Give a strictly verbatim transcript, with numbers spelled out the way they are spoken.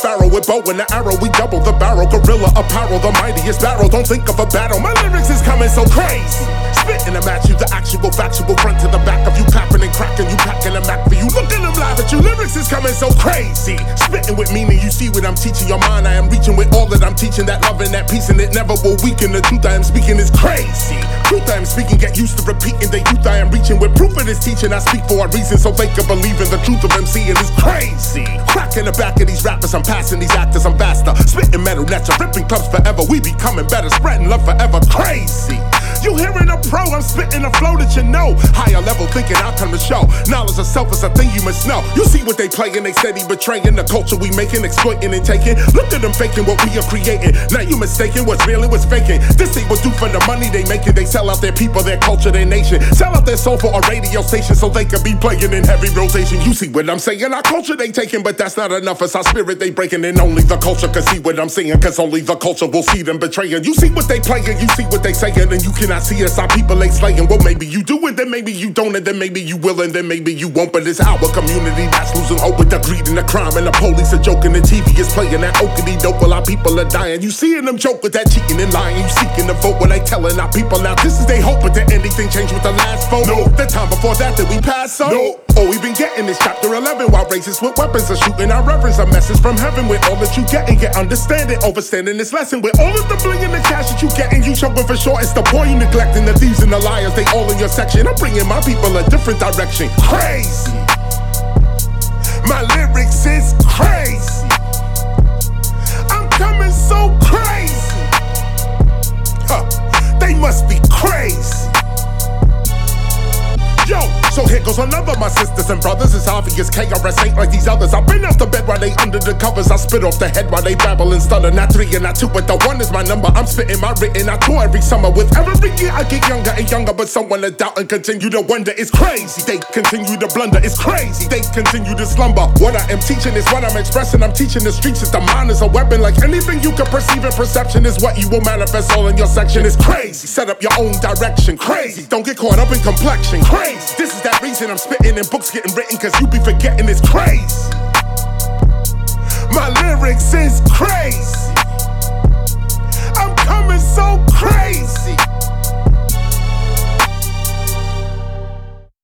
pharaoh with bow and the arrow. We double the barrel, gorilla apparel, the mightiest barrel. Don't think of a battle. My lyrics is coming so crazy. Spitting them at you, the actual factual front to the back of you, clapping and cracking you, packing a Mac for you. Looking them live at you, lyrics is coming so crazy. Spitting with meaning, you see what I'm teaching your mind. I am reaching with all that I'm teaching, that love and that peace, and it never will weaken. The truth I am speaking is crazy. Truth I am speaking, get used to repeating. The youth I am reaching with proof of this teaching. I speak for a reason, so they can believe in the truth of MCing is crazy. Cracking the back of these rappers, I'm passing these actors, I'm faster. Spitting metal, that's a ripping clubs forever. We becoming better, spreading love forever. Crazy. You hearing a pro, I'm spitting a flow that you know. Higher level thinking outcome to show. Knowledge of self is a thing you must know. You see what they playing, they steady betraying the culture we making, exploiting and taking. Look at them faking what we are creating. Now you mistaken what's real and what's faking. This ain't what do for the money they making. They sell out their people, their culture, their nation. Sell out their soul for a radio station so they can be playing in heavy rotation. You see what I'm saying? Our culture they taking, but that's not enough. It's our spirit they breaking, and only the culture can see what I'm saying, cause only the culture will see them betraying. You see what they playing, you see what they saying, and you cannot see us. Our people ain't slaying. Well, maybe you do it, then maybe you don't, and then maybe you will, and then maybe you won't. But it's our community that's losing hope with the greed and the crime, and the police are joking. The T V is playing that okey doke while our people are dying. You seeing them joke with that cheating and lying. You seeking the vote when they telling our people now this is they hope, but did anything change with the last vote? No. The time before that did we pass so? No. Oh, we've been getting this chapter eleven while racists with weapons are shooting our reverence. A message from heaven with all that you get and get understanding, overstanding this lesson with all of the bling and the cash that you getting. You choking for short. It's the boy you neglecting, the thieves and the liars. They all in your section. I'm bringing my people a different direction. Crazy. My lyrics is crazy. I'm coming so crazy. Huh. They must be crazy. Yo, so here goes another, my sisters and brothers. It's obvious K R S ain't like these others. I've been off the bed while they under the covers. I spit off the head while they babble and stutter. Not three and not two, but the one is my number. I'm spitting my written, I tour every summer. With every year I get younger and younger, but someone to doubt and continue to wonder. It's crazy, they continue to blunder. It's crazy, they continue to slumber. What I am teaching is what I'm expressing. I'm teaching the streets that the mind is a weapon. Like anything you can perceive and perception is what you will manifest all in your section. It's crazy, set up your own direction. Crazy, don't get caught up in complexion. Crazy. This is that reason I'm spitting and books getting written, cause you be forgetting it's crazy. My lyrics is crazy. I'm coming so crazy.